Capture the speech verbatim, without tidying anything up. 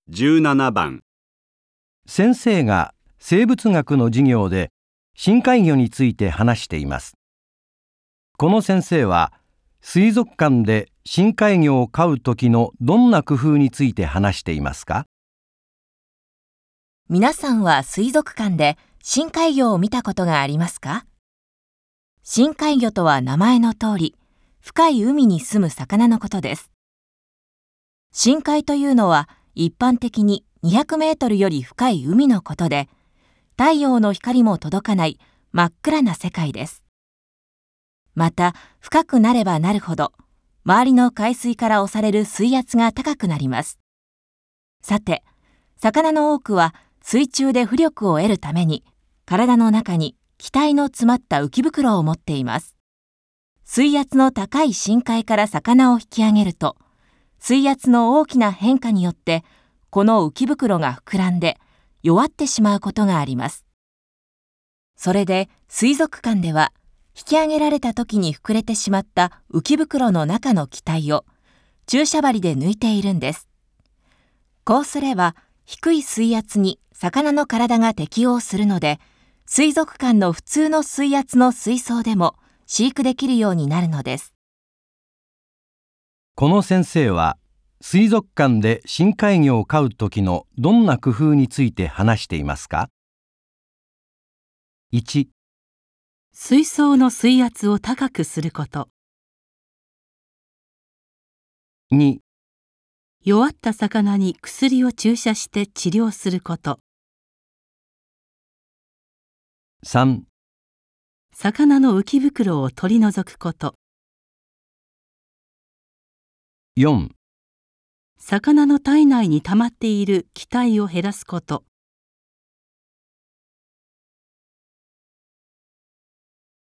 じゅうななばん。 先生が生物学の授業で深海魚について話しています。この先生は水族館で深海魚を飼うときのどんな工夫について話していますか？ 皆さんは水族館で深海魚を見たことがありますか？深海魚とは名前の通り、深い海に住む魚のことです。深海というのは一般的ににひゃくメートルより深い海のことで、太陽の光も届かない真っ暗な世界です。また、深くなればなるほど、周りの海水から押される水圧が高くなります。さて、魚の多くは水中で浮力を得るために、体の中に気体の詰まった浮き袋を持っています。水圧の高い深海から魚を引き上げると、水圧の大きな変化によって、この浮き袋が膨らんで弱ってしまうことがあります。それで水族館では、引き上げられた時に膨れてしまった浮き袋の中の気体を注射針で抜いているんです。こうすれば低い水圧に魚の体が適応するので、水族館の普通の水圧の水槽でも飼育できるようになるのです。 この先生は水族館で深海魚を飼うときのどんな工夫について話していますか？いち、 水槽の水圧を高くすること。 に、 弱った魚に薬を注射して治療すること。 さん、 魚の浮き袋を取り除くこと。 よん、 魚の体内に溜まっている気体を減らすこと。